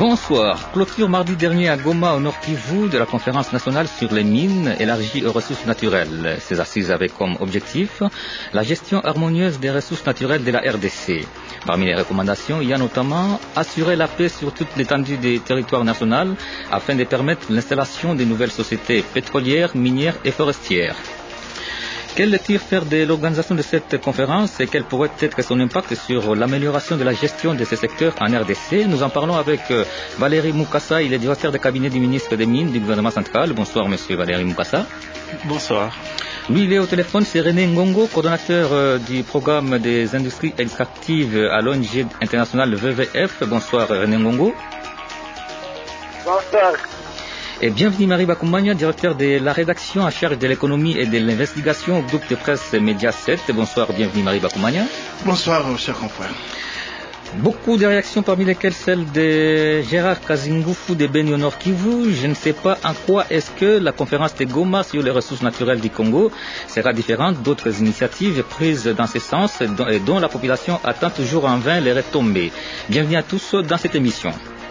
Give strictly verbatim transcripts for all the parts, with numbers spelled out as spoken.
Bonsoir. Clôture mardi dernier à Goma, au Nord Kivu, de la conférence nationale sur les mines élargies aux ressources naturelles. Ces assises avaient comme objectif la gestion harmonieuse des ressources naturelles de la R D C. Parmi les recommandations, il y a notamment assurer la paix sur toute l'étendue des territoires nationaux afin de permettre l'installation de nouvelles sociétés pétrolières, minières et forestières. Quel tir faire de l'organisation de cette conférence et quel pourrait être son impact sur l'amélioration de la gestion de ces secteurs en R D C? Nous en parlons avec Valérie Mukasa, il est directeur de cabinet du ministre des Mines du gouvernement central. Bonsoir monsieur Valérie Mukasa. Bonsoir. Lui, il est au téléphone, c'est René Ngongo, coordonnateur du programme des industries extractives à l'O N G internationale W W F. Bonsoir René Ngongo. Bonsoir. Et bienvenue Marie Bakoumania, directeur de la rédaction en charge de l'économie et de l'investigation au groupe de presse Média sept. Bonsoir, bienvenue Marie Bakoumania. Bonsoir, chers confrères. Beaucoup de réactions, parmi lesquelles celle de Gérard Kazingoufou de Beni au Nord Kivu. Je ne sais pas en quoi est-ce que la conférence de Goma sur les ressources naturelles du Congo sera différente d'autres initiatives prises dans ce sens et dont la population attend toujours en vain les retombées. Bienvenue à tous dans cette émission.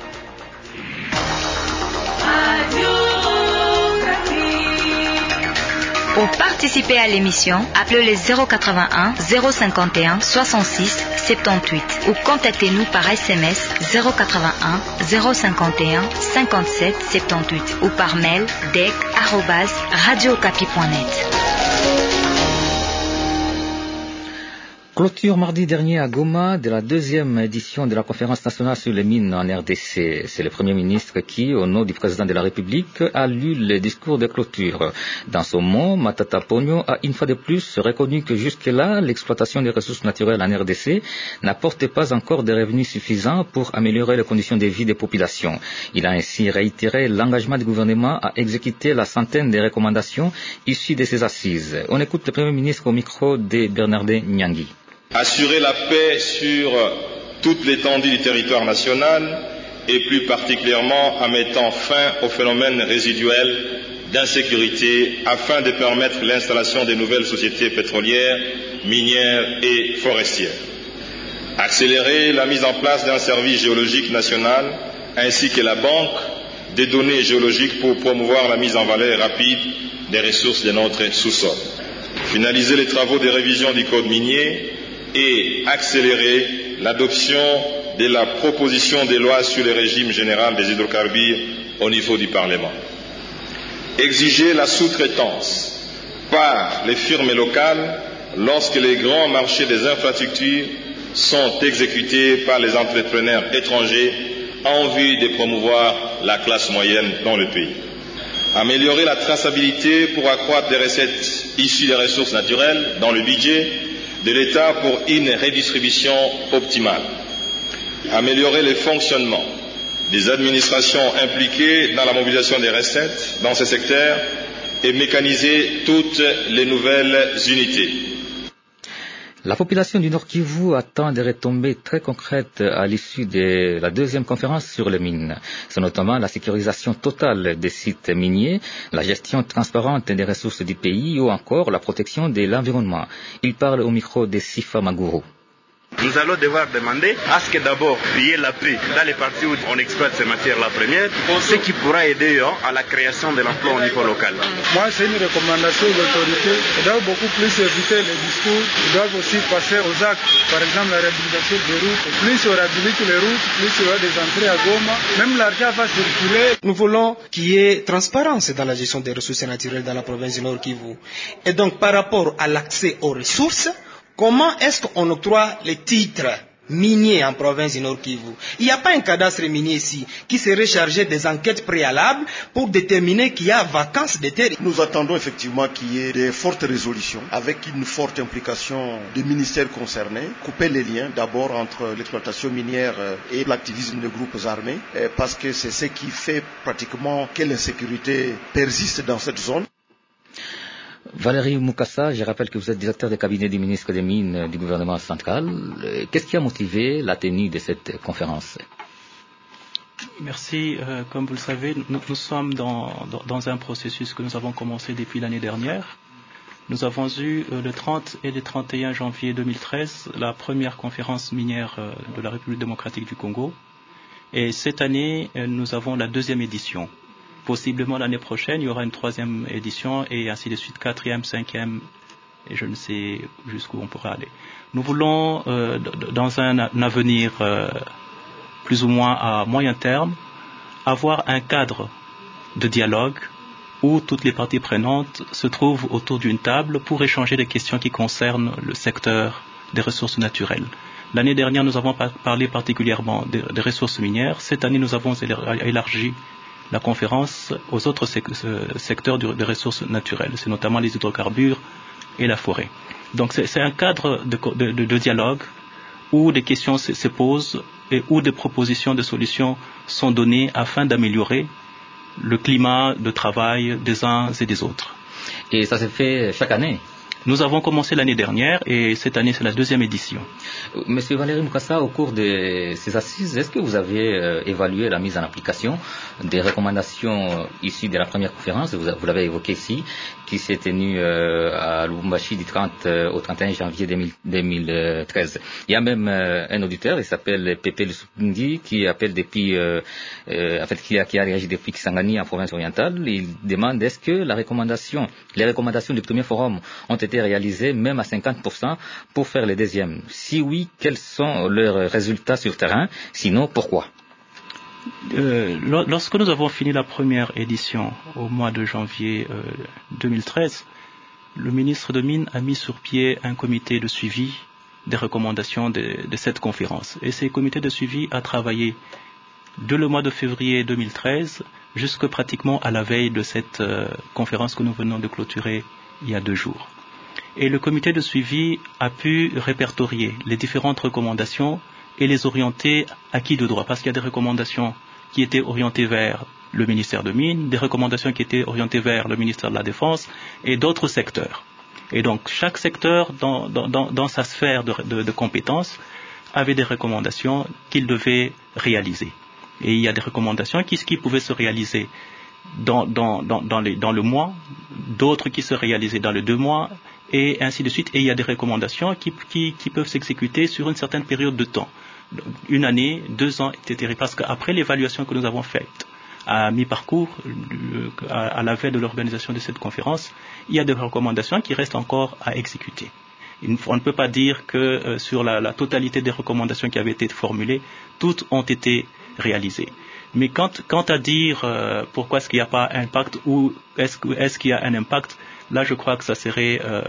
Pour participer à l'émission, appelez le zéro quatre-vingt-un zéro cinquante et un soixante-six soixante-dix-huit ou contactez-nous par S M S zéro quatre-vingt-un zéro cinquante et un cinquante-sept soixante-dix-huit ou par mail d e c arobase radio okapi point net. Clôture mardi dernier à Goma de la deuxième édition de la conférence nationale sur les mines en R D C. C'est le Premier ministre qui, au nom du président de la République, a lu le discours de clôture. Dans son mot, Matata Ponyo a une fois de plus reconnu que jusque-là, l'exploitation des ressources naturelles en R D C n'apporte pas encore de revenus suffisants pour améliorer les conditions de vie des populations. Il a ainsi réitéré l'engagement du gouvernement à exécuter la centaine de recommandations issues de ces assises. On écoute le Premier ministre au micro de Bernardin Nyangi. Assurer la paix sur toute l'étendue du territoire national et plus particulièrement en mettant fin aux phénomènes résiduels d'insécurité afin de permettre l'installation de nouvelles sociétés pétrolières, minières et forestières. Accélérer la mise en place d'un service géologique national ainsi que la banque des données géologiques pour promouvoir la mise en valeur rapide des ressources de notre sous-sol. Finaliser les travaux de révision du code minier et accélérer l'adoption de la proposition de loi sur le régime général des hydrocarbures au niveau du Parlement. Exiger la sous-traitance par les firmes locales lorsque les grands marchés des infrastructures sont exécutés par les entrepreneurs étrangers en vue de promouvoir la classe moyenne dans le pays. Améliorer la traçabilité pour accroître des recettes issues des ressources naturelles dans le budget de l'État pour une redistribution optimale. Améliorer le fonctionnement des administrations impliquées dans la mobilisation des recettes dans ce secteur et mécaniser toutes les nouvelles unités. La population du Nord Kivu attend des retombées très concrètes à l'issue de la deuxième conférence sur les mines. C'est notamment la sécurisation totale des sites miniers, la gestion transparente des ressources du pays ou encore la protection de l'environnement. Il parle au micro de Sifa Maguro. Nous allons devoir demander à ce que d'abord il y ait la paix dans les parties où on exploite ces matières-là premières, ce qui pourra aider hein, à la création de l'emploi au niveau local. Moi, c'est une recommandation aux autorités. Ils doivent beaucoup plus éviter les discours, ils doivent aussi passer aux actes. Par exemple, la réhabilitation des routes. Plus on réhabilite les routes, plus il y aura des entrées à Goma. Même l'argent va circuler. Nous voulons qu'il y ait transparence dans la gestion des ressources naturelles dans la province du Nord Kivu. Et donc, par rapport à l'accès aux ressources, comment est-ce qu'on octroie les titres miniers en province du Nord Kivu? Il n'y a pas un cadastre minier ici qui serait chargé des enquêtes préalables pour déterminer qu'il y a vacance de terres. Nous attendons effectivement qu'il y ait des fortes résolutions avec une forte implication des ministères concernés, couper les liens d'abord entre l'exploitation minière et l'activisme des groupes armés, parce que c'est ce qui fait pratiquement que l'insécurité persiste dans cette zone. Valérie Mukasa, je rappelle que vous êtes directeur de cabinet du ministre des Mines du gouvernement central. Qu'est-ce qui a motivé la tenue de cette conférence? Merci. Euh, comme vous le savez, nous, nous sommes dans, dans, dans un processus que nous avons commencé depuis l'année dernière. Nous avons eu euh, le trente et le trente et un janvier deux mille treize la première conférence minière euh, de la République démocratique du Congo. Et cette année, nous avons la deuxième édition. Possiblement l'année prochaine, il y aura une troisième édition et ainsi de suite, quatrième, cinquième, et je ne sais jusqu'où on pourra aller. Nous voulons, euh, dans un, un avenir euh, plus ou moins à moyen terme, avoir un cadre de dialogue où toutes les parties prenantes se trouvent autour d'une table pour échanger des questions qui concernent le secteur des ressources naturelles. L'année dernière, nous avons parlé particulièrement des, des ressources minières. Cette année, nous avons élargi la conférence aux autres secteurs des ressources naturelles. C'est notamment les hydrocarbures et la forêt. Donc c'est, c'est un cadre de, de, de dialogue où des questions se, se posent et où des propositions de solutions sont données afin d'améliorer le climat de travail des uns et des autres. Et ça se fait chaque année? Nous avons commencé l'année dernière et cette année c'est la deuxième édition. Monsieur Valéry Mukasa, au cours de ces assises, est-ce que vous avez euh, évalué la mise en application des recommandations issues de la première conférence, vous, vous l'avez évoqué ici, qui s'est tenue euh, à Lubumbashi du trente euh, au trente et un janvier deux mille treize. Il y a même euh, un auditeur, il s'appelle Pepe Lusundi, qui appelle depuis, euh, euh, en fait, qui a, qui a réagi depuis Kisangani en province orientale. Il demande est-ce que la recommandation, les recommandations du premier forum ont été réalisées même à cinquante pour cent pour faire les deuxièmes. Si oui, quels sont leurs résultats sur terrain? Sinon, pourquoi? Euh, lorsque nous avons fini la première édition au mois de janvier euh, deux mille treize, le ministre de Mines a mis sur pied un comité de suivi des recommandations de, de cette conférence. Et ce comité de suivi a travaillé de le mois de février deux mille treize jusque pratiquement à la veille de cette euh, conférence que nous venons de clôturer il y a deux jours. Et le comité de suivi a pu répertorier les différentes recommandations et les orienter à qui de droit, parce qu'il y a des recommandations qui étaient orientées vers le ministère de Mines, des recommandations qui étaient orientées vers le ministère de la Défense et d'autres secteurs. Et donc chaque secteur dans, dans, dans sa sphère de, de, de compétences avait des recommandations qu'il devait réaliser. Et il y a des recommandations qui, qui pouvaient se réaliser dans, dans, dans, dans, les, dans le mois, d'autres qui se réalisaient dans les deux mois, et ainsi de suite. Et il y a des recommandations qui, qui, qui peuvent s'exécuter sur une certaine période de temps. Une année, deux ans, et cetera. Parce qu'après l'évaluation que nous avons faite à mi-parcours, à la veille de l'organisation de cette conférence, il y a des recommandations qui restent encore à exécuter. On ne peut pas dire que euh, sur la, la totalité des recommandations qui avaient été formulées, toutes ont été réalisées. Mais quant, quant à dire euh, pourquoi est-ce qu'il n'y a pas d'impact ou est-ce, est-ce qu'il y a un impact, là je crois que ça serait euh,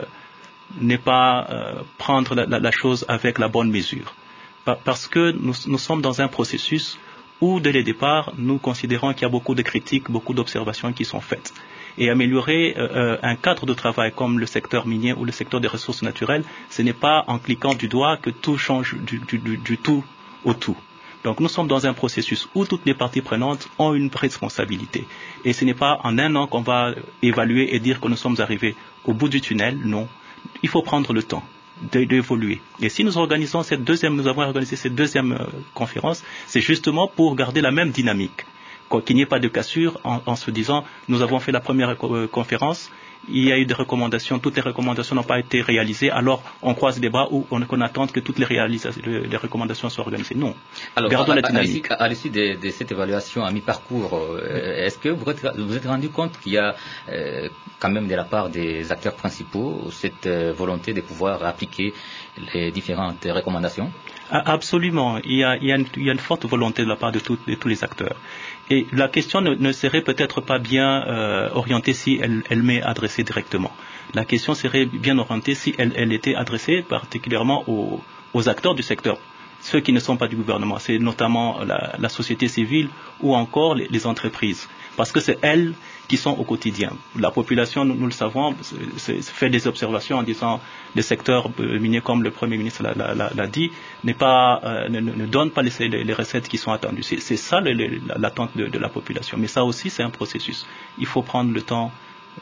ne pas euh, prendre la, la, la chose avec la bonne mesure. Parce que nous, nous sommes dans un processus où dès le départ, nous considérons qu'il y a beaucoup de critiques, beaucoup d'observations qui sont faites. Et améliorer euh, un cadre de travail comme le secteur minier ou le secteur des ressources naturelles, ce n'est pas en cliquant du doigt que tout change du, du, du, du tout au tout. Donc nous sommes dans un processus où toutes les parties prenantes ont une responsabilité. Et ce n'est pas en un an qu'on va évaluer et dire que nous sommes arrivés au bout du tunnel, non. Il faut prendre le temps d'évoluer. Et si nous organisons cette deuxième, nous avons organisé cette deuxième euh, conférence, c'est justement pour garder la même dynamique. Qu'il n'y ait pas de cassure en, en se disant nous avons fait la première euh, conférence, il y a eu des recommandations, toutes les recommandations n'ont pas été réalisées, alors on croise les bras ou on, on attend que toutes les, les recommandations soient organisées. Non. Alors, gardons à, la dynamique. À, à l'issue de, de cette évaluation à mi-parcours, euh, est-ce que vous êtes, vous êtes rendu compte qu'il y a euh, quand même de la part des acteurs principaux cette euh, volonté de pouvoir appliquer les différentes recommandations? Absolument. Il y a, il y a, une, il y a une forte volonté de la part de, tout, de tous les acteurs. Et la question ne, ne serait peut-être pas bien euh, orientée si elle, elle m'est adressée directement. La question serait bien orientée si elle, elle était adressée particulièrement aux, aux acteurs du secteur, ceux qui ne sont pas du gouvernement. C'est notamment la, la société civile ou encore les, les entreprises. Parce que c'est elles qui sont au quotidien. La population, nous, nous le savons, c'est, c'est fait des observations en disant le secteur minier, comme le Premier ministre l'a, l'a, l'a dit, n'est pas, euh, ne, ne donne pas les, les, les recettes qui sont attendues. C'est, c'est ça le, le, l'attente de, de la population. Mais ça aussi, c'est un processus. Il faut prendre le temps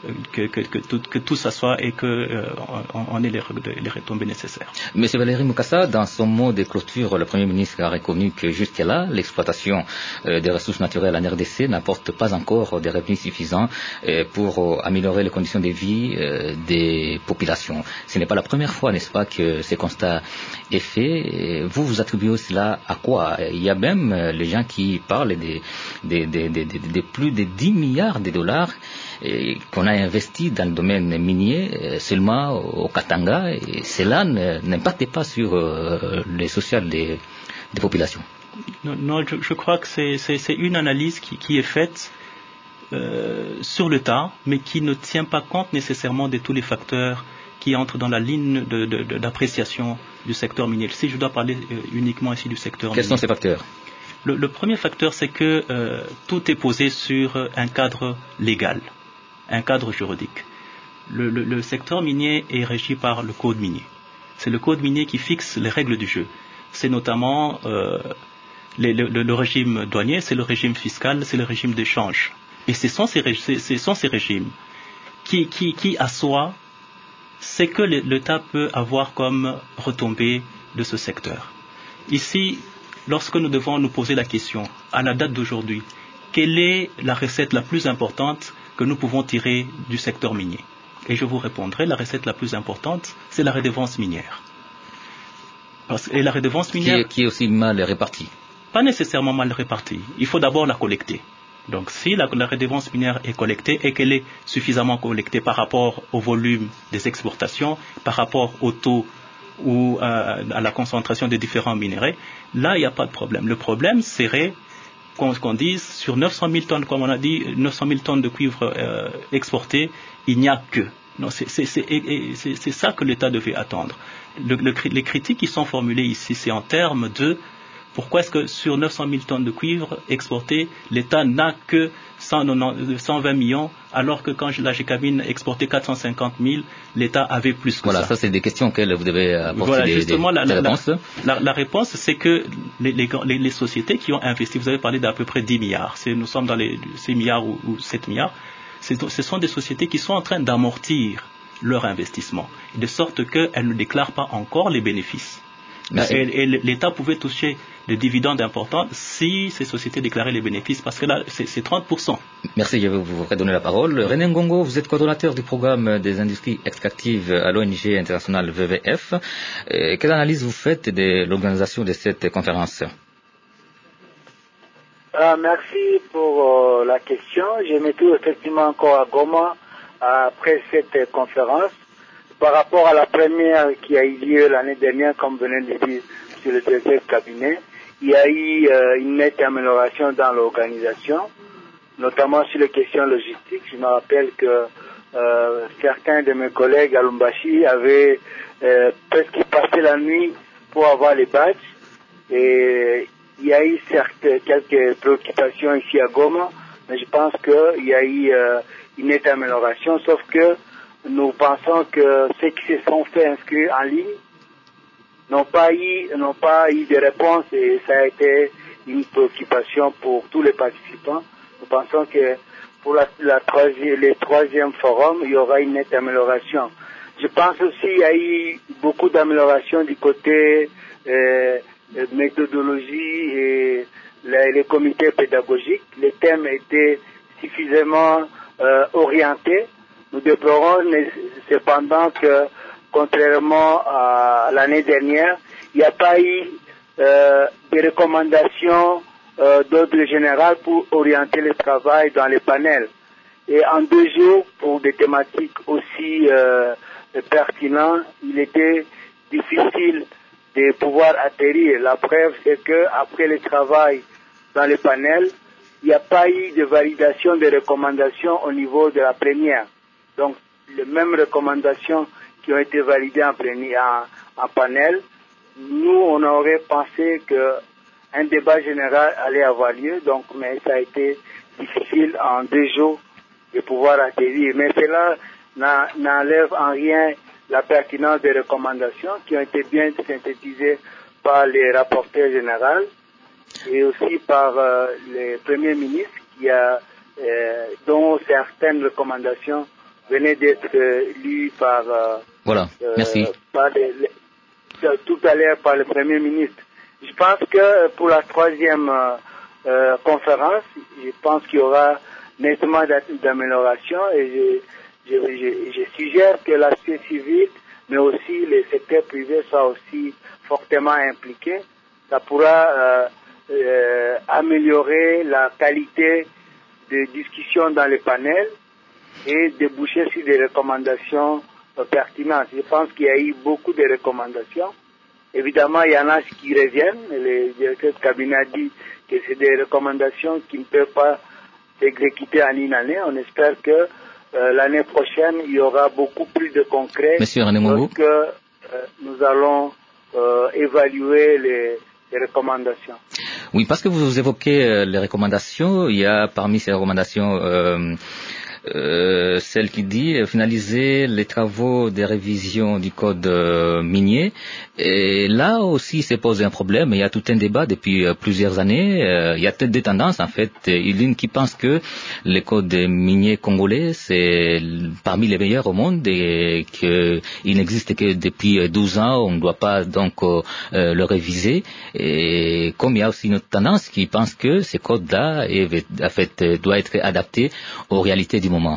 que, que, que, tout, que tout s'assoie et qu'on euh, on ait les, les retombées nécessaires. Monsieur Valéry Mukasa, dans son mot de clôture, le Premier ministre a reconnu que jusque-là, l'exploitation euh, des ressources naturelles en R D C n'apporte pas encore des revenus suffisants euh, pour euh, améliorer les conditions de vie euh, des populations. Ce n'est pas la première fois, n'est-ce pas, que ce constat est fait. Vous, vous attribuez cela à quoi? Il y a même euh, les gens qui parlent de, de, de, de, de, de plus de dix milliards de dollars euh, qu'on a investi dans le domaine minier euh, seulement au Katanga, et cela n'impacte pas sur euh, les sociales des, des populations. Non, non je, je crois que c'est, c'est, c'est une analyse qui, qui est faite euh, sur le tas, mais qui ne tient pas compte nécessairement de tous les facteurs qui entrent dans la ligne de, de, de, d'appréciation du secteur minier. Si je dois parler euh, uniquement ici du secteur minier. Quels sont ces facteurs? le, le premier facteur, c'est que euh, tout est posé sur un cadre légal, un cadre juridique. Le, le, le secteur minier est régi par le code minier. C'est le code minier qui fixe les règles du jeu. C'est notamment euh, les, le, le régime douanier, c'est le régime fiscal, c'est le régime d'échange. Et ce sont ces, ce sont ces régimes qui, qui, qui assoient ce que l'État peut avoir comme retombée de ce secteur. Ici, lorsque nous devons nous poser la question, à la date d'aujourd'hui, quelle est la recette la plus importante que nous pouvons tirer du secteur minier? Et je vous répondrai, la recette la plus importante, c'est la redevance minière. Parce, et la redevance minière... Qui est, qui est aussi mal répartie. Pas nécessairement mal répartie. Il faut d'abord la collecter. Donc si la, la redevance minière est collectée et qu'elle est suffisamment collectée par rapport au volume des exportations, par rapport au taux ou euh, à la concentration des différents minéraux, là il n'y a pas de problème. Le problème serait qu'on, qu'on dise sur neuf cent mille tonnes, comme on a dit, neuf cent mille tonnes de cuivre euh, exportées, il n'y a que. Non, c'est, c'est, c'est, c'est, c'est ça que l'État devait attendre. Le, le, les critiques qui sont formulées ici, c'est en termes de pourquoi est-ce que sur neuf cent mille tonnes de cuivre exportées, l'État n'a que cent vingt millions, alors que quand la Gécamine exportait quatre cent cinquante mille, l'État avait plus que voilà, ça. Voilà, ça c'est des questions auxquelles vous devez apporter voilà, des, justement, des, la, des la, réponses. La, la, la réponse, c'est que les, les, les sociétés qui ont investi, vous avez parlé d'à peu près dix milliards, c'est, nous sommes dans les six milliards ou, ou sept milliards, c'est, ce sont des sociétés qui sont en train d'amortir leur investissement, de sorte qu'elles ne déclarent pas encore les bénéfices. Et, et l'État pouvait toucher des dividendes importants si ces sociétés déclaraient les bénéfices, parce que là, c'est, c'est trente pour cent. Merci, je vais vous redonner la parole. René Ngongo, vous êtes coordonnateur du programme des industries extractives à l'O N G internationale W W F. Et quelle analyse vous faites de l'organisation de cette conférence? euh, Merci pour euh, la question. Je me trouve effectivement encore à Goma après cette conférence. Par rapport à la première qui a eu lieu l'année dernière, comme venait de dire sur le directeur de cabinet, il y a eu euh, une nette amélioration dans l'organisation, notamment sur les questions logistiques. Je me rappelle que euh, certains de mes collègues à Lumbashi avaient euh, presque passé la nuit pour avoir les badges. Et il y a eu certes quelques préoccupations ici à Goma, mais je pense qu'il y a eu euh, une nette amélioration, sauf que nous pensons que ceux qui se sont fait inscrire en ligne n'ont pas eu, n'ont pas eu de réponse, et ça a été une préoccupation pour tous les participants. Nous pensons que pour la, la troisième, le troisième forum, il y aura une nette amélioration. Je pense aussi qu'il y a eu beaucoup d'amélioration du côté euh, méthodologie et les, les comités pédagogiques. Les thèmes étaient suffisamment euh, orientés. Nous déplorons cependant que, contrairement à l'année dernière, il n'y a pas eu euh, de recommandations euh, d'ordre général pour orienter le travail dans les panels. Et en deux jours, pour des thématiques aussi euh, pertinentes, il était difficile de pouvoir atterrir. La preuve, c'est que après le travail dans les panels, il n'y a pas eu de validation des recommandations au niveau de la première. Donc, les mêmes recommandations qui ont été validées en, premier, en, en panel, nous, on aurait pensé qu'un débat général allait avoir lieu, donc, mais ça a été difficile en deux jours de pouvoir atterrir. Mais cela n'enlève en rien la pertinence des recommandations qui ont été bien synthétisées par les rapporteurs généraux et aussi par euh, le Premier ministre qui a, euh, dont certaines recommandations venait d'être euh, lu par, euh, voilà. euh, Merci. par les, les, tout à l'heure par le Premier ministre. Je pense que pour la troisième euh, euh, conférence, je pense qu'il y aura nettement d'amélioration et je, je, je, je suggère que l'aspect civil, mais aussi les secteurs privés soient aussi fortement impliqués. Ça pourra euh, euh, améliorer la qualité de discussion dans les panels et déboucher sur des recommandations euh, pertinentes. Je pense qu'il y a eu beaucoup de recommandations. Évidemment, il y en a qui reviennent. Le directeur de cabinet a dit que c'est des recommandations qui ne peuvent pas s'exécuter en une année. On espère que euh, l'année prochaine, il y aura beaucoup plus de concret lorsque euh, nous allons euh, évaluer les, les recommandations. Oui, parce que vous évoquez euh, les recommandations, il y a parmi ces recommandations euh, Euh, celle qui dit euh, finaliser les travaux de révision du code euh, minier. Et là aussi se pose un problème. Il y a tout un débat depuis euh, plusieurs années. Euh, il y a peut-être des tendances en fait. Il y en a qui pense que le code minier congolais c'est parmi les meilleurs au monde et qu'il n'existe que depuis douze ans. On ne doit pas donc euh, le réviser. Et comme il y a aussi une autre tendance qui pense que ce code-là est, en fait, doit être adapté aux réalités du moment.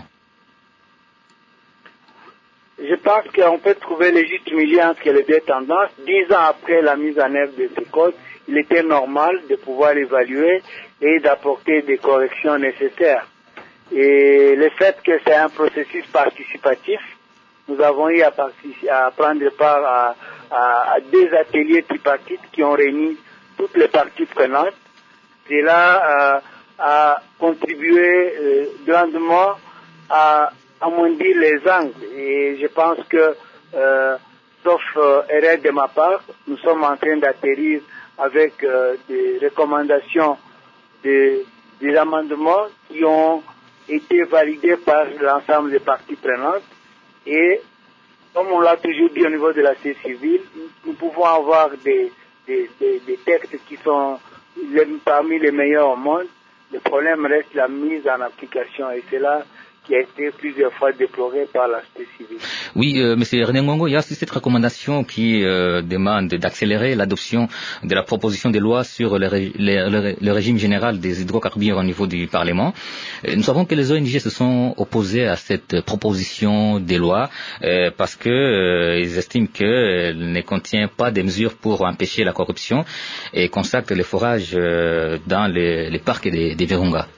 Je pense qu'on peut trouver le juste milieu entre les deux tendances. Dix ans après la mise en œuvre de ce code, il était normal de pouvoir l'évaluer et d'apporter des corrections nécessaires. Et le fait que c'est un processus participatif, nous avons eu à, à prendre part à, à, à deux ateliers tripartites qui ont réuni toutes les parties prenantes. Cela euh, a contribué euh, grandement à amoindrir les angles. Et je pense que, euh, sauf euh, erreur de ma part, nous sommes en train d'atterrir avec euh, des recommandations, des, des amendements qui ont été validés par l'ensemble des parties prenantes. Et comme on l'a toujours dit au niveau de la société civile, nous pouvons avoir des, des, des, des textes qui sont les, parmi les meilleurs au monde. Le problème reste la mise en application et c'est là qui a été plusieurs fois déploré par la société civile. Oui, euh, Monsieur René Ngongo, il y a aussi cette recommandation qui euh, demande d'accélérer l'adoption de la proposition de loi sur le, ré, le, le, le régime général des hydrocarbures au niveau du Parlement. Euh, nous savons que les O N G se sont opposés à cette proposition de loi euh, parce que euh, ils estiment qu'elle ne contient pas des mesures pour empêcher la corruption et consacre les forages euh, dans les, les parcs des, des Virunga.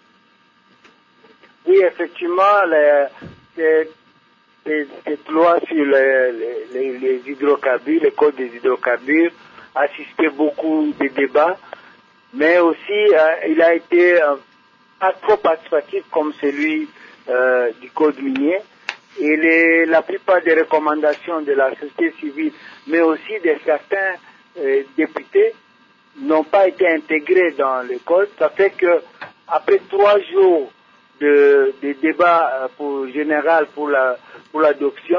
Oui, effectivement, les, les, les, cette loi sur les, les, les hydrocarbures, le code des hydrocarbures, a suscité beaucoup de débats, mais aussi euh, il a été euh, pas trop participatif comme celui euh, du code minier. Et les, la plupart des recommandations de la société civile, mais aussi de certains euh, députés, n'ont pas été intégrées dans le code. Ça fait que après trois jours de, de débat pour, général pour la pour l'adoption,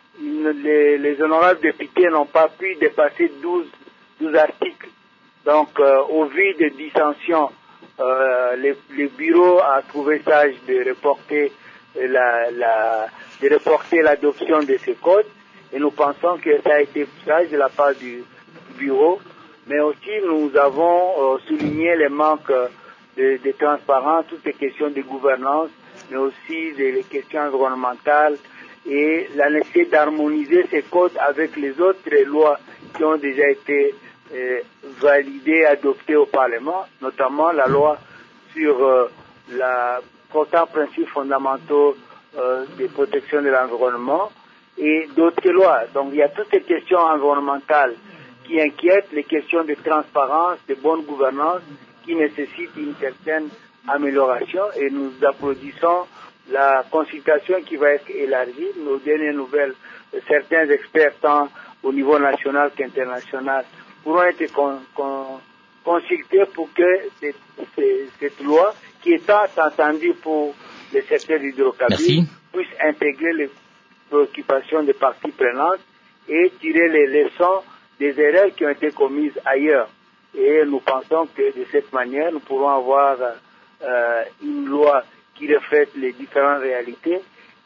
les, les honorables députés n'ont pas pu dépasser douze articles. Donc, euh, au vu des dissensions, euh, les, les bureaux a trouvé sage de reporter la, la de reporter l'adoption de ces codes, et nous pensons que ça a été sage de la part du, du bureau, mais aussi nous avons euh, souligné les manques de, de transparence, toutes les questions de gouvernance, mais aussi des les questions environnementales et la nécessité d'harmoniser ces codes avec les autres lois qui ont déjà été euh, validées, adoptées au Parlement, notamment la loi sur euh, la portant principes fondamentaux euh, de protection de l'environnement et d'autres lois. Donc il y a toutes ces questions environnementales qui inquiètent, les questions de transparence, de bonne gouvernance, qui nécessite une certaine amélioration et nous applaudissons la consultation qui va être élargie. Nos dernières nouvelles, certains experts, tant au niveau national qu'international, pourront être con, con, consultés pour que cette, cette, cette loi, qui est tant attendue pour le secteur de l'hydrocarbure, puisse intégrer les préoccupations des parties prenantes et tirer les leçons des erreurs qui ont été commises ailleurs. Et nous pensons que de cette manière, nous pourrons avoir euh, une loi qui reflète les différentes réalités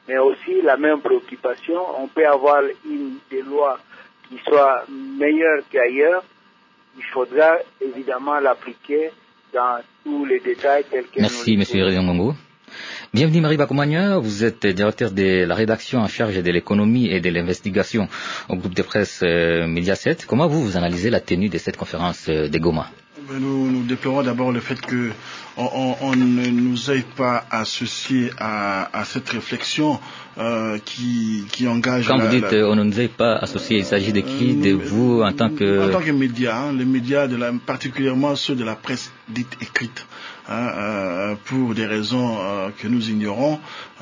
mais aussi la même préoccupation. On peut avoir une des lois qui soit meilleure qu'ailleurs. Il faudra évidemment l'appliquer dans tous les détails tels que Merci, nous M. Ngongo. Bienvenue Marie Bakoumania, vous êtes directeur de la rédaction en charge de l'économie et de l'investigation au groupe de presse euh, Mediaset. Comment vous, vous analysez la tenue de cette conférence euh, de Goma? Nous, nous déplorons d'abord le fait que on, on, on ne nous ait pas associés à, à cette réflexion euh, qui, qui engage... Quand la, vous dites la... on ne nous ait pas associés, il s'agit de qui? euh, De vous en tant que... En tant que médias, hein, les médias, de la, particulièrement ceux de la presse dite écrite. Hein, euh, pour des raisons euh, que nous ignorons,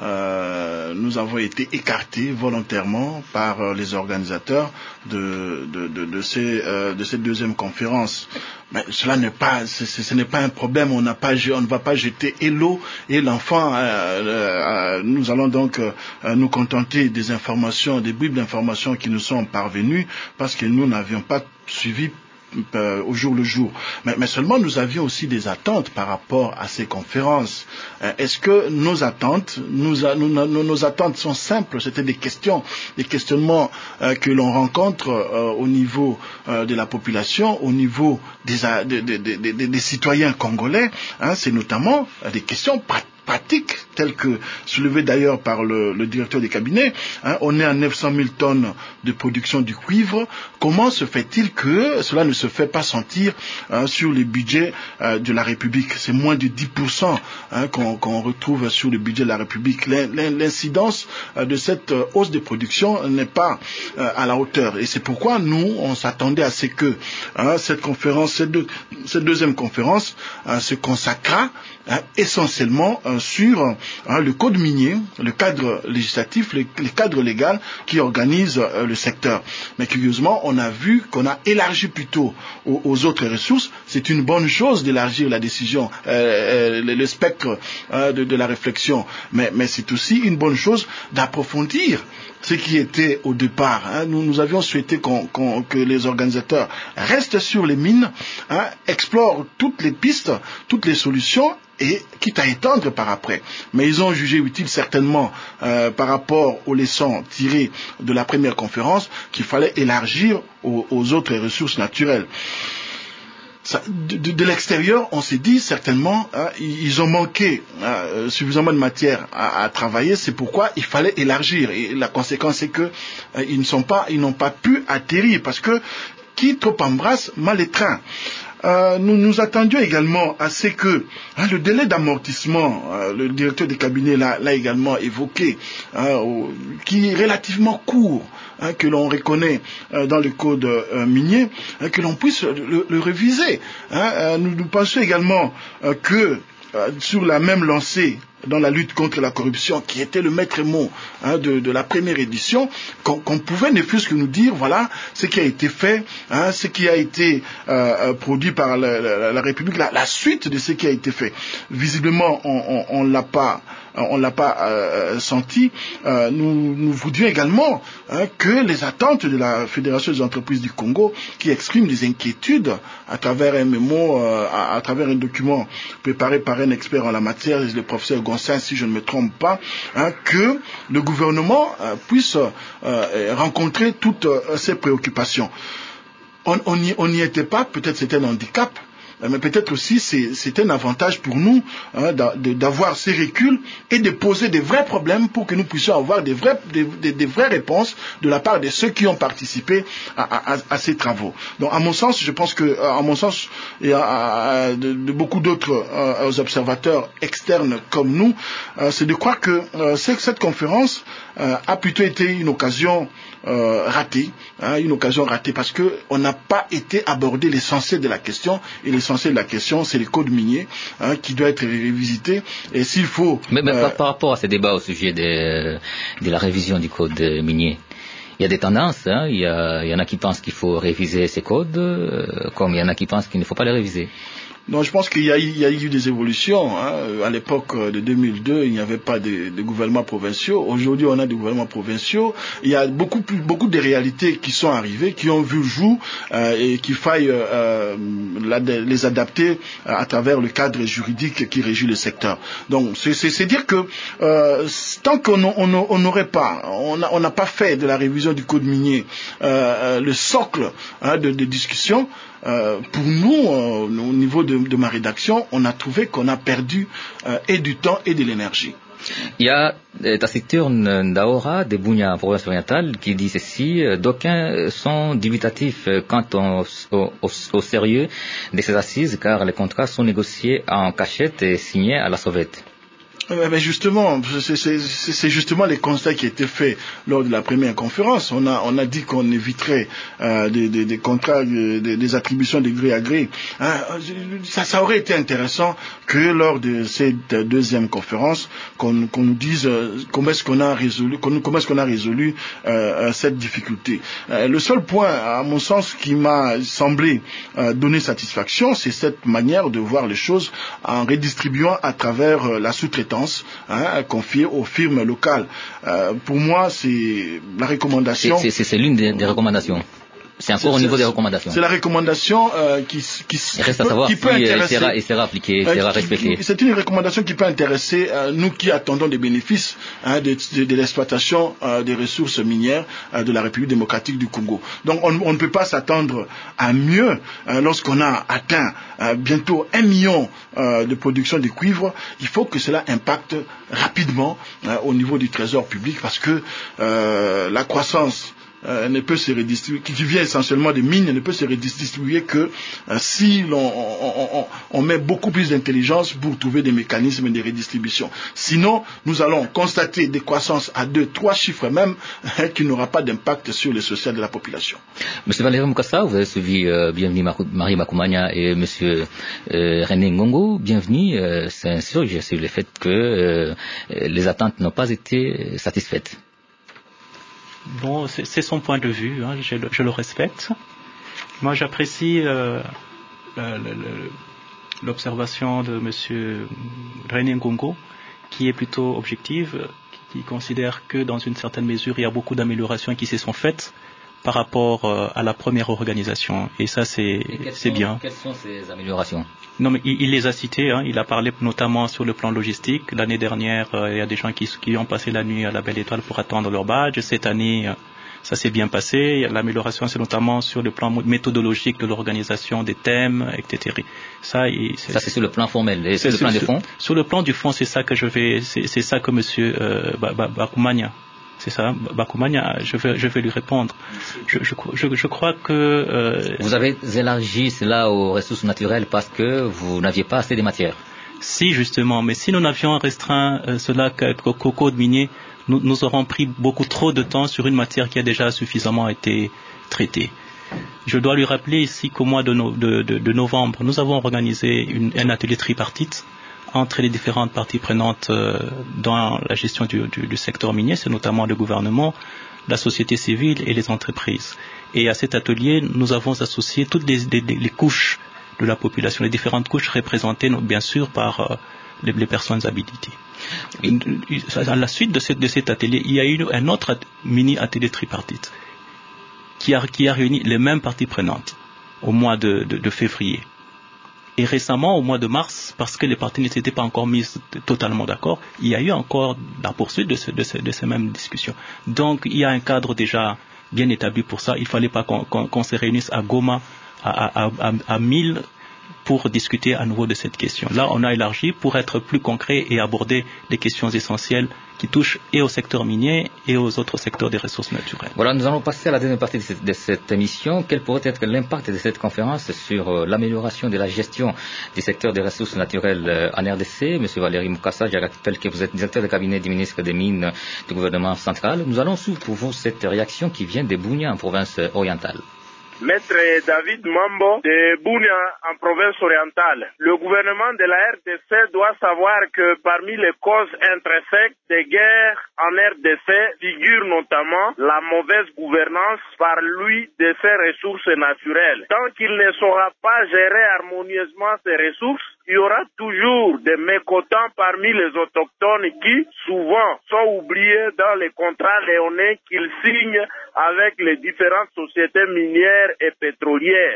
euh, nous avons été écartés volontairement par euh, les organisateurs de, de, de, de, ces, euh, de cette deuxième conférence. Mais cela n'est pas, ce, ce n'est pas un problème. On n'a pas, on ne va pas jeter et l'eau et l'enfant. Euh, euh, nous allons donc euh, nous contenter des informations, des bribes d'informations qui nous sont parvenues, parce que nous n'avions pas suivi Euh, au jour le jour. Mais, mais seulement nous avions aussi des attentes par rapport à ces conférences. Euh, est-ce que nos attentes, nous, nous, nos, nos attentes sont simples? C'était des questions, des questionnements euh, que l'on rencontre euh, au niveau euh, de la population, au niveau des, des, des, des, des, des citoyens congolais. Hein, c'est notamment euh, des questions pratiques. pratiques, telles que soulevées d'ailleurs par le, le directeur des cabinets. Hein, on est à neuf cent mille tonnes de production du cuivre. Comment se fait-il que cela ne se fait pas sentir hein, sur les budgets euh, de la République? C'est moins de dix pour cent hein, qu'on, qu'on retrouve sur le budget de la République. L'incidence euh, de cette euh, hausse de production n'est pas euh, à la hauteur. Et c'est pourquoi nous, on s'attendait à ce que hein, cette conférence, cette, deux, cette deuxième conférence hein, se consacra hein, essentiellement euh, sur hein, le code minier, le cadre législatif, le, le cadre légal qui organise euh, le secteur. Mais curieusement, on a vu qu'on a élargi plutôt aux, aux autres ressources. C'est une bonne chose d'élargir la décision, euh, le, le spectre euh, de, de la réflexion. Mais, mais c'est aussi une bonne chose d'approfondir ce qui était au départ. Hein. Nous, nous avions souhaité qu'on, qu'on, que les organisateurs restent sur les mines, hein, explorent toutes les pistes, toutes les solutions, et quitte à étendre par après. Mais ils ont jugé utile certainement euh, par rapport aux leçons tirées de la première conférence qu'il fallait élargir aux, aux autres ressources naturelles. Ça, de, de, de l'extérieur, on s'est dit certainement, hein, ils ont manqué hein, suffisamment de matière à, à travailler, c'est pourquoi il fallait élargir. Et la conséquence c'est que euh, ils ne sont pas, ils n'ont pas pu atterrir parce que qui trop embrasse mal étreint. Euh, nous nous attendions également à ce que hein, le délai d'amortissement, euh, le directeur des cabinets l'a, l'a également évoqué, hein, au, qui est relativement court, hein, que l'on reconnaît euh, dans le code euh, minier, hein, que l'on puisse le, le réviser. Hein. Euh, nous, nous pensons également euh, que euh, sur la même lancée, dans la lutte contre la corruption, qui était le maître mot hein, de, de la première édition, qu'on, qu'on pouvait ne fût-ce que nous dire, voilà, ce qui a été fait, hein, ce qui a été euh, produit par la, la, la République, la, la suite de ce qui a été fait. Visiblement, on ne l'a pas, on l'a pas euh, senti. Euh, nous, nous voudrions également hein, que les attentes de la Fédération des entreprises du Congo, qui exprime des inquiétudes à travers un mémo, euh, à, à travers un document préparé par un expert en la matière, le professeur si je ne me trompe pas, hein, que le gouvernement euh, puisse euh, rencontrer toutes euh, ces préoccupations. On n'y était pas, peut-être c'était un handicap, mais peut-être aussi c'est, c'est un avantage pour nous hein, d'avoir ces reculs et de poser des vrais problèmes pour que nous puissions avoir des, vrais, des, des, des vraies réponses de la part de ceux qui ont participé à, à, à ces travaux. Donc à mon sens, je pense que, à mon sens, et à, à, de, de beaucoup d'autres euh, observateurs externes comme nous, euh, c'est de croire que euh, cette conférence euh, a plutôt été une occasion euh, ratée, hein, une occasion ratée parce que on n'a pas été abordé l'essentiel de la question, et l'essentiel de la question c'est le code minier hein, qui doit être révisité, et s'il faut... Mais, mais euh, par, par rapport à ces débats au sujet de, de la révision du code minier, il y a des tendances, hein, il, y a, il y en a qui pensent qu'il faut réviser ces codes, euh, comme il y en a qui pensent qu'il ne faut pas les réviser. Donc je pense qu'il y a, il y a eu des évolutions. Hein. À l'époque de deux mille deux, il n'y avait pas de, de gouvernements provinciaux. Aujourd'hui, on a des gouvernements provinciaux. Il y a beaucoup plus, beaucoup de réalités qui sont arrivées, qui ont vu le jour euh, et qu'il faille euh, la, les adapter à travers le cadre juridique qui régit le secteur. Donc c'est, c'est, c'est dire que euh, tant qu'on n'aurait pas, on n'a pas fait de la révision du code minier euh, le socle hein, de, de discussion. Euh, pour nous, euh, au niveau de, de ma rédaction, on a trouvé qu'on a perdu euh, et du temps et de l'énergie. Il y a Taciturne Daora de Bunia, province orientale, qui dit ceci: d'aucuns sont dubitatifs quant au, au, au, au sérieux de ces assises, car les contrats sont négociés en cachette et signés à la sauvette. Mais justement, c'est, c'est, c'est justement les constats qui étaient faits lors de la première conférence. On a, on a dit qu'on éviterait euh, des, des, des contrats, des, des attributions de gré à gré. Hein, ça, ça aurait été intéressant que lors de cette deuxième conférence, qu'on, qu'on nous dise euh, comment est-ce qu'on a résolu, comment est-ce qu'on a résolu euh, cette difficulté. Euh, le seul point, à mon sens, qui m'a semblé euh, donner satisfaction, c'est cette manière de voir les choses en redistribuant à travers euh, la sous-traitance. Hein, confiée aux firmes locales. Euh, pour moi, c'est la recommandation. C'est, c'est, c'est l'une des, des recommandations. C'est encore c'est, au niveau des recommandations. C'est la recommandation euh, qui, qui, qui, reste peut, à savoir qui si peut intéresser. Elle sera appliquée, euh, sera respectée. C'est une recommandation qui peut intéresser euh, nous qui attendons des bénéfices hein, de, de, de l'exploitation euh, des ressources minières euh, de la République démocratique du Congo. Donc on, on ne peut pas s'attendre à mieux euh, lorsqu'on a atteint euh, bientôt un million euh, de production de cuivre. Il faut que cela impacte rapidement euh, au niveau du trésor public parce que euh, la croissance Euh, ne peut se redistribuer, qui vient essentiellement des mines, ne peut se redistribuer que euh, si l'on on, on, on met beaucoup plus d'intelligence pour trouver des mécanismes de redistribution. Sinon, nous allons constater des croissances à deux, trois chiffres même, hein, qui n'aura pas d'impact sur le social de la population. Monsieur Valéry Mukasa, vous avez suivi euh, Bienvenue Marie Makoumania et Monsieur euh, René Ngongo. Bienvenue, euh, c'est sûr, j'ai sur le fait que euh, les attentes n'ont pas été satisfaites. Bon, c'est, c'est son point de vue, hein, je, je le respecte. Moi, j'apprécie euh, le, le, l'observation de M. René Ngongo, qui est plutôt objective, qui, qui considère que dans une certaine mesure, il y a beaucoup d'améliorations qui se sont faites par rapport euh, à la première organisation. Et ça, c'est, Et c'est sont, bien. Quelles sont ces améliorations ? Non, mais il, il les a citées. Hein. Il a parlé notamment sur le plan logistique. L'année dernière, euh, il y a des gens qui, qui ont passé la nuit à la Belle Étoile pour attendre leur badge. Cette année, euh, ça s'est bien passé. L'amélioration, c'est notamment sur le plan méthodologique de l'organisation des thèmes, et cetera. Ça, il, c'est, ça c'est sur le plan formel. Et sur le plan sur, du fond ? Sur le plan du fond, c'est ça que je vais, c'est, c'est ça que Monsieur euh, Bakoumania. C'est ça, Bakoumania, je vais, je vais lui répondre. Je, je, je, je crois que... Euh, vous avez élargi cela aux ressources naturelles parce que vous n'aviez pas assez de matières. Si, justement, mais si nous n'avions restreint euh, cela qu'au code minier, nous, nous aurons pris beaucoup trop de temps sur une matière qui a déjà suffisamment été traitée. Je dois lui rappeler ici qu'au mois de, no, de, de, de novembre, nous avons organisé une, un atelier tripartite entre les différentes parties prenantes euh, dans la gestion du, du, du secteur minier, c'est notamment le gouvernement, la société civile et les entreprises. Et à cet atelier, nous avons associé toutes les, les, les couches de la population, les différentes couches représentées bien sûr par euh, les, les personnes habilitées. Oui. À la suite de, cette, de cet atelier, il y a eu un autre mini-atelier tripartite qui a, qui a réuni les mêmes parties prenantes au mois de, de, de février. Et récemment, au mois de mars, parce que les parties ne s'étaient pas encore mises totalement d'accord, il y a eu encore la poursuite de, ce, de, ce, de ces mêmes discussions. Donc, il y a un cadre déjà bien établi pour ça. Il ne fallait pas qu'on, qu'on, qu'on se réunisse à Goma à, à, à, à mille pour discuter à nouveau de cette question. Là, on a élargi pour être plus concret et aborder des questions essentielles qui touchent et au secteur minier et aux autres secteurs des ressources naturelles. Voilà, nous allons passer à la deuxième partie de cette, de cette émission. Quel pourrait être l'impact de cette conférence sur euh, l'amélioration de la gestion du secteur des ressources naturelles euh, en R D C? Monsieur Valéry Mukasa, je rappelle que vous êtes directeur de cabinet du ministre des Mines du gouvernement central. Nous allons suivre pour vous cette réaction qui vient de Bunia en province orientale. Maître David Mambo de Bunia en province orientale. Le gouvernement de la R D C doit savoir que parmi les causes intrinsèques des guerres en R D C figure notamment la mauvaise gouvernance par lui de ses ressources naturelles. Tant qu'il ne saura pas gérer harmonieusement ses ressources, il y aura toujours des mécontents parmi les autochtones qui, souvent, sont oubliés dans les contrats léonins qu'ils signent avec les différentes sociétés minières et pétrolières.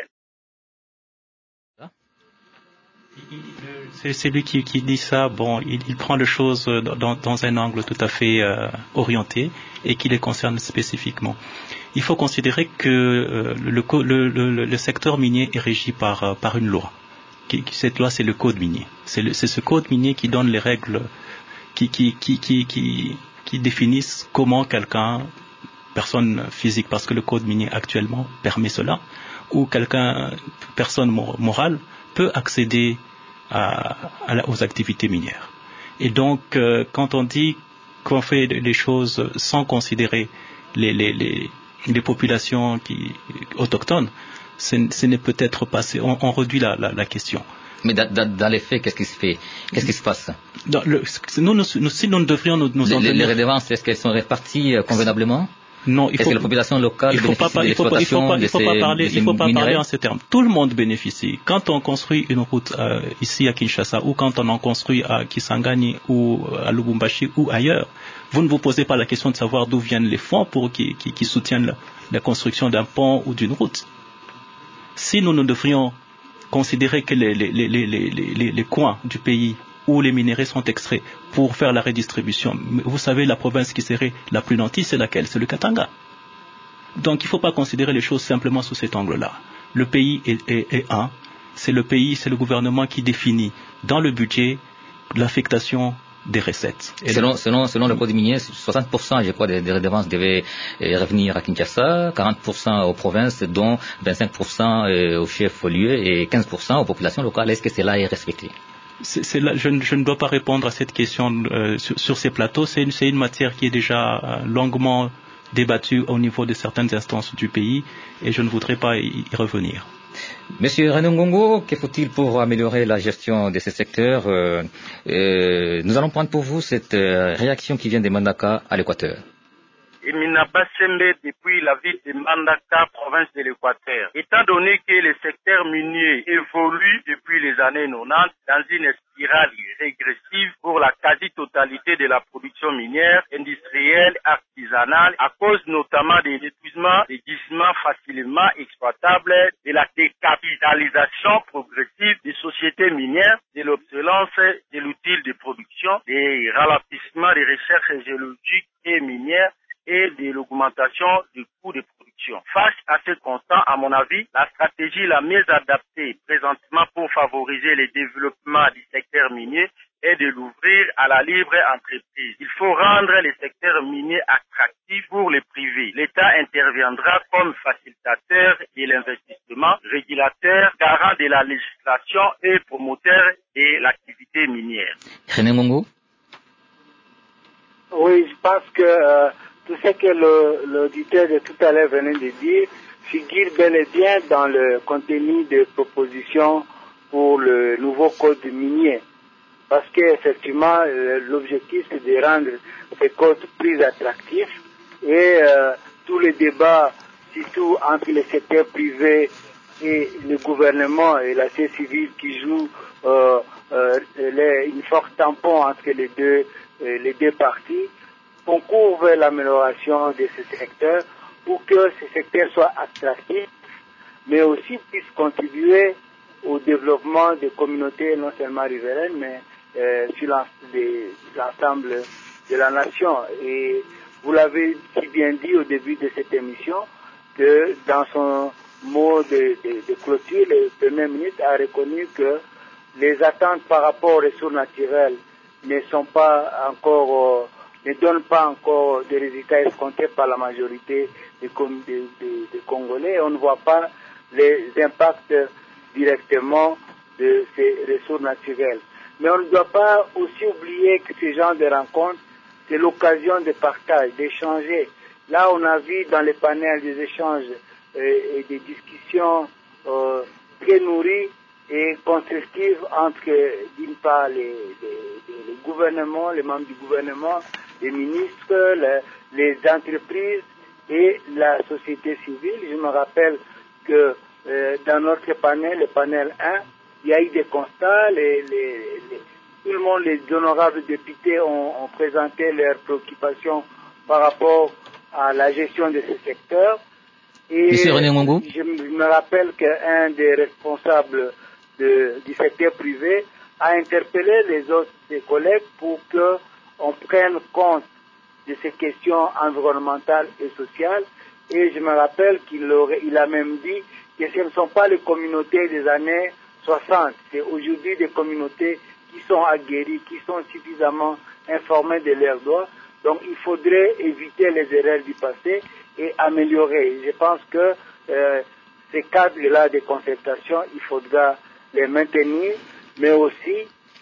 C'est, c'est lui qui, qui dit ça. Bon, il, il prend les choses dans, dans un angle tout à fait euh, orienté et qui les concerne spécifiquement. Il faut considérer que euh, le, le, le, le secteur minier est régi par, par une loi. Qui, cette loi, c'est le code minier. C'est, le, c'est ce code minier qui donne les règles, qui, qui, qui, qui, qui, qui définissent comment quelqu'un, personne physique, parce que le code minier actuellement permet cela, ou quelqu'un, personne morale, peut accéder à, à, aux activités minières. Et donc, euh, quand on dit qu'on fait les choses sans considérer les, les, les, les populations qui, autochtones, ce n'est peut-être pas, on, on réduit la, la, la question. Mais dans, dans, dans les faits, qu'est-ce qui se fait? Qu'est-ce qui se passe? Dans le, nous, nous, nous, si nous devrions nous, nous les, en les, tenir... les redevances, est-ce qu'elles sont réparties convenablement? Non, il faut, est-ce que la population locale il faut bénéficie pas, de l'exploitation il faut pas, il faut pas, il faut pas parler, il faut pas minerais? parler en ces termes. Tout le monde bénéficie. Quand on construit une route euh, ici à Kinshasa, ou quand on en construit à Kisangani ou à Lubumbashi ou ailleurs, vous ne vous posez pas la question de savoir d'où viennent les fonds pour qui, qui, qui soutiennent la, la construction d'un pont ou d'une route. Si nous ne devrions considérer que les, les, les, les, les, les, les coins du pays où les minéraux sont extraits pour faire la redistribution, vous savez, la province qui serait la plus nantie, c'est laquelle? C'est le Katanga. Donc il ne faut pas considérer les choses simplement sous cet angle-là. Le pays est, est, est un, c'est le pays, c'est le gouvernement qui définit dans le budget l'affectation des recettes. Et selon, donc, selon, selon le code minier, soixante pour cent, je crois, des, des redevances devaient revenir à Kinshasa, quarante pour cent aux provinces, dont vingt-cinq pour cent aux chefs-lieux et quinze pour cent aux populations locales. Est-ce que cela est respecté? C'est, c'est là, je, je ne dois pas répondre à cette question euh, sur, sur ces plateaux. C'est une, c'est une matière qui est déjà euh, longuement débattue au niveau de certaines instances du pays et je ne voudrais pas y, y revenir. Monsieur René Ngongo, que faut-il pour améliorer la gestion de ces secteurs? euh, euh, Nous allons prendre pour vous cette euh, réaction qui vient de Mandaka à l'Équateur. Eminaba Sembe depuis la ville de Mandaka, province de l'Équateur. Étant donné que le secteur minier évolue depuis les années quatre-vingt-dix dans une spirale régressive pour la quasi-totalité de la production minière, industrielle, artisanale, à cause notamment de l'épuisement des gisements facilement exploitables, de la décapitalisation progressive des sociétés minières, de l'obsolescence de l'outil de production, des ralentissements des recherches géologiques et minières, et de l'augmentation du coût de production. Face à ce constat, à mon avis, la stratégie la mieux adaptée présentement pour favoriser le développement du secteur minier est de l'ouvrir à la libre entreprise. Il faut rendre le secteur minier attractif pour les privés. L'État interviendra comme facilitateur de l'investissement, régulateur, garant de la législation et promoteur de l'activité minière. René Ngongo? Oui, je pense que euh, tout ce que le, l'auditeur de tout à l'heure venait de dire figure bel et bien dans le contenu des propositions pour le nouveau code minier. Parce qu'effectivement, l'objectif c'est de rendre ce code plus attractif et euh, tous les débats, surtout entre le secteur privé et le gouvernement et la société civile qui jouent euh, euh, les, une forte tampon entre les deux, euh, les deux parties, concourt vers l'amélioration de ce secteur pour que ce secteur soit attractif, mais aussi puisse contribuer au développement des communautés non seulement riveraines, mais euh, sur l'ensemble de la nation. Et vous l'avez si bien dit au début de cette émission, que dans son mot de, de, de clôture, le Premier ministre a reconnu que les attentes par rapport aux ressources naturelles ne sont pas encore... Euh, ne donne pas encore de résultats escomptés par la majorité des, des, des, des Congolais. On ne voit pas les impacts directement de ces ressources naturelles. Mais on ne doit pas aussi oublier que ces genres de rencontres, c'est l'occasion de partage, d'échanger. Là, on a vu dans les panels des échanges et, et des discussions euh, très nourries et constructives entre, d'une part, les, les, les gouvernements, les membres du gouvernement, les ministres, les, les entreprises et la société civile. Je me rappelle que euh, dans notre panel, le panel un, il y a eu des constats, les, les, les, tout le monde, les honorables députés ont, ont présenté leurs préoccupations par rapport à la gestion de ce secteur. Et Monsieur René Mongo. Je me rappelle qu'un des responsables de, du secteur privé a interpellé les autres ses collègues pour qu'on prenne compte de ces questions environnementales et sociales. Et je me rappelle qu'il aurait, il a même dit que ce ne sont pas les communautés des années soixante, c'est aujourd'hui des communautés qui sont aguerries, qui sont suffisamment informées de leurs droits. Donc il faudrait éviter les erreurs du passé et améliorer. Je pense que euh, ces cadres-là de concertation, il faudra les maintenir, mais aussi,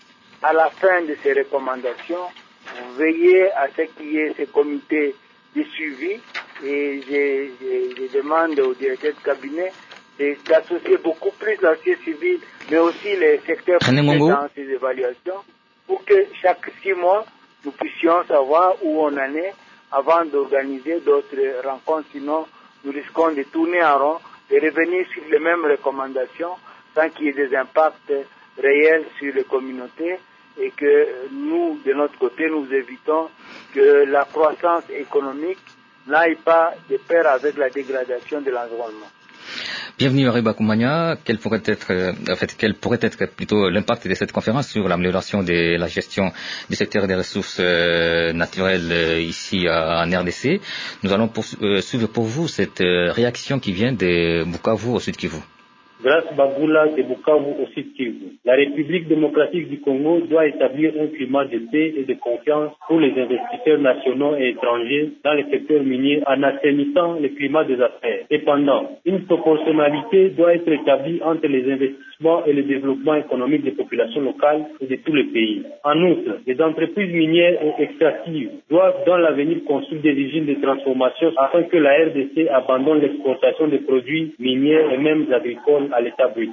à la fin de ces recommandations, veiller à ce qu'il y ait ces comités de suivi. Et je, je, je demande au directeur de cabinet d'associer beaucoup plus la société civile, mais aussi les secteurs privés dans ces évaluations, pour que chaque six mois, nous puissions savoir où on en est avant d'organiser d'autres rencontres. Sinon, nous risquons de tourner en rond, de revenir sur les mêmes recommandations sans qu'il y ait des impacts réels sur les communautés et que nous, de notre côté, nous évitons que la croissance économique n'aille pas de pair avec la dégradation de l'environnement. Bienvenue à Ariba Koumania. Quel pourrait être, en fait, quel pourrait être plutôt l'impact de cette conférence sur l'amélioration de la gestion du secteur des ressources euh, naturelles euh, ici euh, en R D C? Nous allons poursuivre pour vous cette euh, réaction qui vient de Bukavu au Sud Kivu. Grâce Bagoula de Bukavu au Sud Kivu, la République démocratique du Congo doit établir un climat de paix et de confiance pour les investisseurs nationaux et étrangers dans le secteur minier en assainissant le climat des affaires. Cependant, une proportionnalité doit être établie entre les investissements et le développement économique des populations locales et de tous les pays. En outre, les entreprises minières et extractives doivent dans l'avenir construire des usines de transformation afin que la R D C abandonne l'exportation des produits miniers et même agricoles à l'état brut.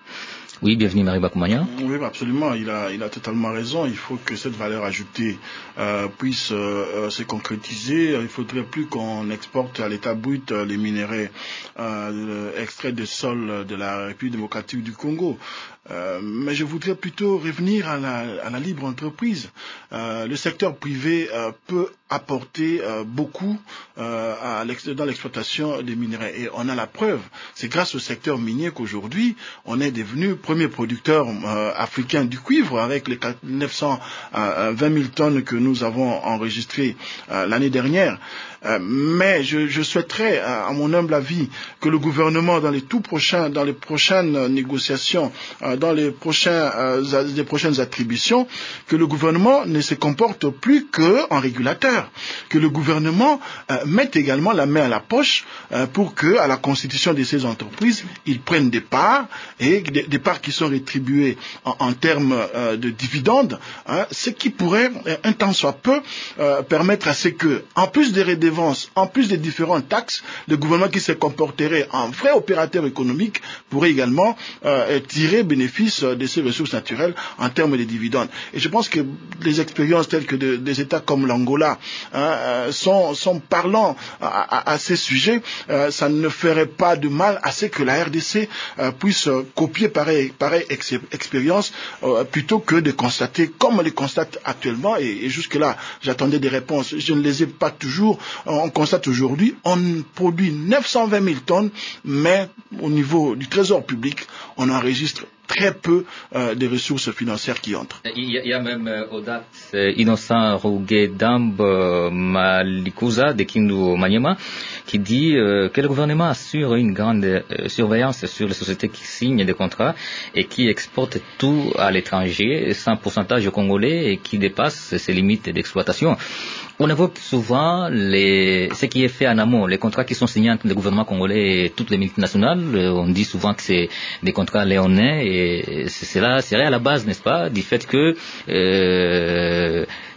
Oui, bienvenue Mariba Koumania. Oui, absolument, il a, il a totalement raison. Il faut que cette valeur ajoutée euh, puisse euh, se concrétiser. Il faudrait plus qu'on exporte à l'état brut euh, les minéraux euh, extraits des sols de la République démocratique du Congo. Euh, mais je voudrais plutôt revenir à la, à la libre entreprise. Euh, le secteur privé euh, peut apporter euh, beaucoup euh, à l'ex- dans l'exploitation des minéraux. Et on a la preuve. C'est grâce au secteur minier qu'aujourd'hui, on est devenu premier producteur euh, africain du cuivre avec les neuf cent vingt mille tonnes que nous avons enregistrées euh, l'année dernière. Euh, mais je, je souhaiterais, à mon humble avis, que le gouvernement, dans les tout prochains, dans les prochaines négociations, euh, dans les prochains, euh, les prochaines attributions, que le gouvernement ne se comporte plus qu'en régulateur, que le gouvernement euh, mette également la main à la poche euh, pour que, à la constitution de ces entreprises, ils prennent des parts et des, des parts qui sont rétribuées en, en termes euh, de dividendes, hein, ce qui pourrait, un temps soit peu, euh, permettre à ce que, en plus des redevances, en plus des différentes taxes, le gouvernement qui se comporterait en vrai opérateur économique pourrait également euh, tirer bénéfice de ces ressources naturelles en termes de dividendes. Et je pense que les expériences telles que de, des États comme l'Angola hein, sont, sont parlants à, à, à ces sujets. Euh, ça ne ferait pas de mal à ce que la R D C euh, puisse copier pareille, pareille ex- expérience euh, plutôt que de constater comme on les constate actuellement. Et, et jusque-là, j'attendais des réponses. Je ne les ai pas toujours. On constate aujourd'hui, on produit neuf cent vingt mille tonnes, mais au niveau du trésor public, on enregistre très peu euh, de ressources financières qui entrent. Il y a, il y a même euh, Odat euh, Innocent Rouguedamb euh, Malikuza de Kindu Maniema qui dit euh, que le gouvernement assure une grande euh, surveillance sur les sociétés qui signent des contrats et qui exportent tout à l'étranger, sans pourcentage congolais et qui dépassent ses limites d'exploitation. On évoque souvent les, ce qui est fait en amont, les contrats qui sont signés entre le gouvernement congolais et toutes les multinationales. On dit souvent que c'est des contrats léonins et c'est là, c'est à la base, n'est-ce pas, du fait que euh,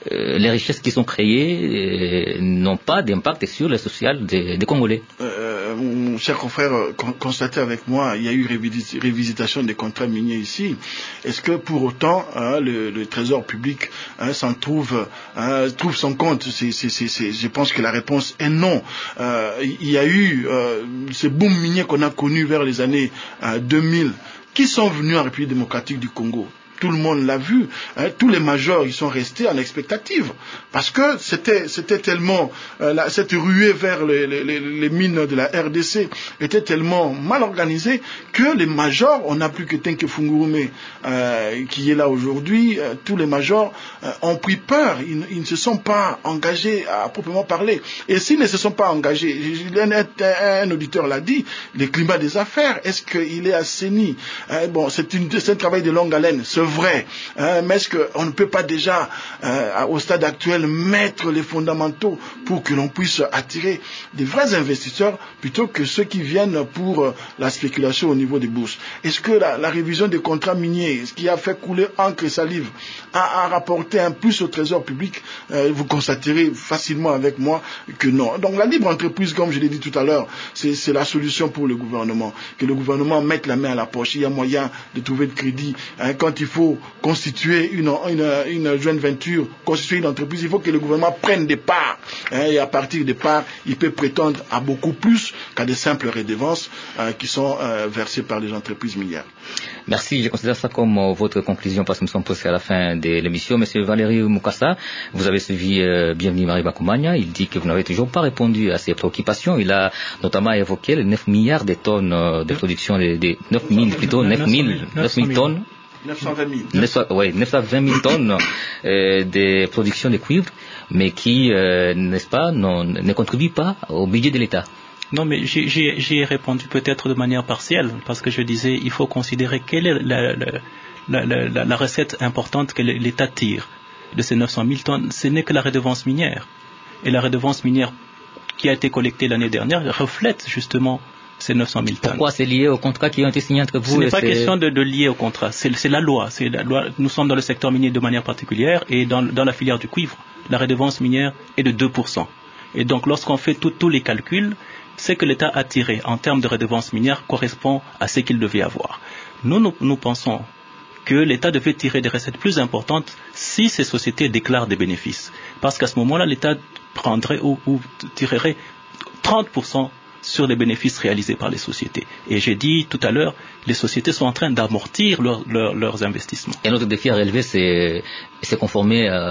euh, les richesses qui sont créées euh, n'ont pas d'impact sur le social des, des Congolais. Euh, mon cher confrère, con, constatez avec moi, il y a eu révis, révisitation des contrats miniers ici. Est-ce que pour autant hein, le, le Trésor public hein, s'en trouve, hein, trouve son compte? c'est, c'est, c'est, c'est, Je pense que la réponse est non. Euh, il y a eu euh, ces booms miniers qu'on a connus vers les années euh, deux mille, qui sont venus en République démocratique du Congo. Tout le monde l'a vu, hein, tous les majors ils sont restés en expectative parce que c'était c'était tellement euh, la, cette ruée vers les, les, les mines de la R D C était tellement mal organisée que les majors, on n'a plus que Tenke Fungurume euh, qui est là aujourd'hui, euh, tous les majors euh, ont pris peur, ils, ils ne se sont pas engagés à proprement parler, et s'ils ne se sont pas engagés, un, un, un auditeur l'a dit, le climat des affaires, est-ce qu'il est assaini? euh, bon, c'est, une, c'est un travail de longue haleine, c'est vrai, hein, mais est-ce qu'on ne peut pas déjà, euh, au stade actuel, mettre les fondamentaux pour que l'on puisse attirer des vrais investisseurs plutôt que ceux qui viennent pour euh, la spéculation au niveau des bourses? Est-ce que la, la révision des contrats miniers, ce qui a fait couler encre et salive, a, a rapporté un plus au trésor public? euh, Vous constaterez facilement avec moi que non. Donc la libre entreprise, comme je l'ai dit tout à l'heure, c'est, c'est la solution pour le gouvernement. Que le gouvernement mette la main à la poche. Il y a moyen de trouver de crédit. Hein, quand il faut constituer une, une, une joint venture, constituer une entreprise, il faut que le gouvernement prenne des parts. Hein, et à partir des parts, il peut prétendre à beaucoup plus qu'à des simples redevances euh, qui sont euh, versées par les entreprises minières. Merci, je considère ça comme euh, votre conclusion parce que nous sommes posés à la fin de l'émission. Monsieur Valérie Mukasa, vous avez suivi euh, Bienvenue Mariba Koumania. Il dit que vous n'avez toujours pas répondu à ses préoccupations. Il a notamment évoqué les neuf milliards de tonnes euh, de production, des de, neuf mille plutôt, neuf mille tonnes. neuf cent vingt mille. Oui, neuf cent vingt mille tonnes euh, de production de cuivre, mais qui, euh, n'est-ce pas, non, ne contribuent pas au budget de l'État. Non, mais j'ai, j'ai, j'ai répondu peut-être de manière partielle, parce que je disais, il faut considérer quelle est la, la, la, la, la recette importante que l'État tire de ces neuf cent mille tonnes. Ce n'est que la redevance minière. Et la redevance minière qui a été collectée l'année dernière reflète justement ces neuf cent mille tonnes. Pourquoi c'est lié au contrat qui a été signé entre vous? Ce n'est et pas c'est... question de, de lier au contrat, c'est, c'est la loi. C'est la loi. Nous sommes dans le secteur minier de manière particulière et dans, dans la filière du cuivre, la redevance minière est de deux pour cent. Et donc lorsqu'on fait tout, tous les calculs, ce que l'État a tiré en termes de redevance minière correspond à ce qu'il devait avoir. Nous, nous, nous pensons que l'État devait tirer des recettes plus importantes si ces sociétés déclarent des bénéfices. Parce qu'à ce moment-là, l'État prendrait ou, ou tirerait trente pour cent sur les bénéfices réalisés par les sociétés. Et j'ai dit tout à l'heure, les sociétés sont en train d'amortir leur, leur, leurs investissements. Et notre défi à relever, c'est, c'est conformer euh,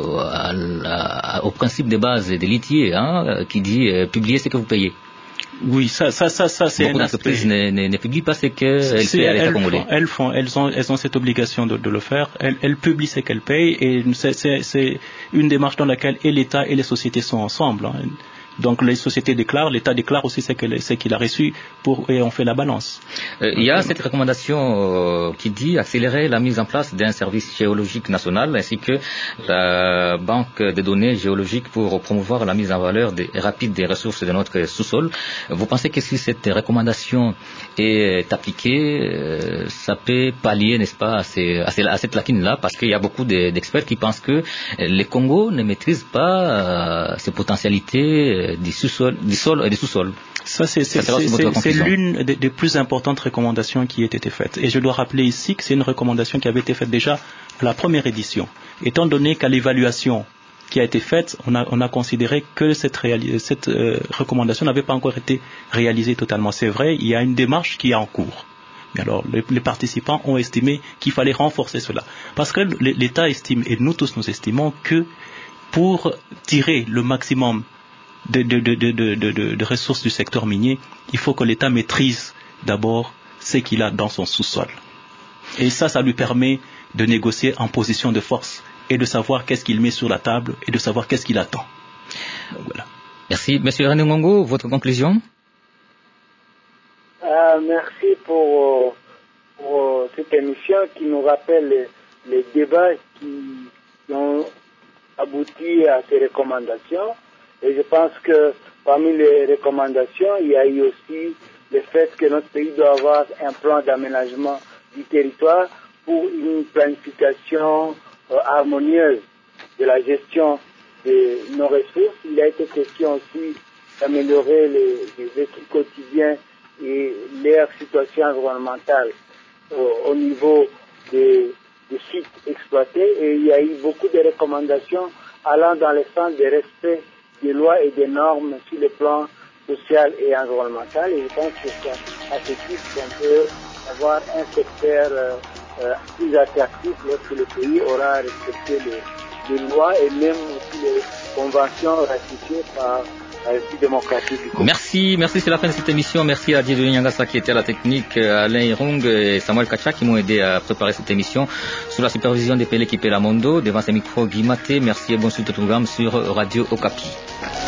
à, à, au principe de base de l'I T I E, hein, qui dit euh, publier ce que vous payez. Oui, ça, ça, ça, ça c'est beaucoup un d'entreprises aspect. ne, ne, ne publient pas ce qu'elles paient à l'État congolais. Elles font, elles ont, elles ont cette obligation de, de le faire. Elles, elles publient ce qu'elles payent et c'est, c'est, c'est une démarche dans laquelle et l'État et les sociétés sont ensemble. Hein. Donc les sociétés déclarent, l'État déclare aussi ce qu'il, ce qu'il a reçu pour, et on fait la balance. Euh, il y a cette recommandation euh, qui dit accélérer la mise en place d'un service géologique national ainsi que la banque de données géologiques pour promouvoir la mise en valeur des, rapide des ressources de notre sous-sol. Vous pensez que si cette recommandation est appliquée, euh, ça peut pallier, n'est-ce pas, à, ces, à, ces, à cette lacune-là, parce qu'il y a beaucoup de, d'experts qui pensent que le Congo ne maîtrise pas euh, ses potentialités du sous-sol, du sol et du sous-sol. Ça, c'est, c'est, Ça c'est, c'est, c'est l'une des, des plus importantes recommandations qui a été faite. Et je dois rappeler ici que c'est une recommandation qui avait été faite déjà à la première édition. Étant donné qu'à l'évaluation qui a été faite, on a, on a considéré que cette, réalis- cette euh, recommandation n'avait pas encore été réalisée totalement. C'est vrai, il y a une démarche qui est en cours. Mais alors, les, les participants ont estimé qu'il fallait renforcer cela. Parce que l'État estime, et nous tous nous estimons, que pour tirer le maximum De, de, de, de, de, de, de ressources du secteur minier, il faut que l'État maîtrise d'abord ce qu'il a dans son sous-sol. Et ça, ça lui permet de négocier en position de force et de savoir qu'est-ce qu'il met sur la table et de savoir qu'est-ce qu'il attend. Donc, voilà. Merci. Monsieur René Ngongo, votre conclusion? euh, Merci pour, pour cette émission qui nous rappelle les, les débats qui ont abouti à ces recommandations. Et je pense que parmi les recommandations, il y a eu aussi le fait que notre pays doit avoir un plan d'aménagement du territoire pour une planification euh, harmonieuse de la gestion de nos ressources. Il a été question aussi d'améliorer les, les vécus quotidiens et leur situation environnementale au, au niveau des, des sites exploités. Et il y a eu beaucoup de recommandations allant dans le sens de respect des lois et des normes sur le plan social et environnemental. Et je pense que c'est à ce titre qu'on peut avoir un secteur euh, euh, plus attractif lorsque le pays aura respecté les, les lois et même aussi les conventions ratifiées par la République démocratique du Congo. Merci, merci, c'est la fin de cette émission. Merci à Dieu Nyangasa qui était à la technique, Alain Irung et Samuel Kacha qui m'ont aidé à préparer cette émission sous la supervision de Pele Kipela Mondo. Devant ces micros, Guy Maté, merci et bon suite au programme sur Radio Okapi.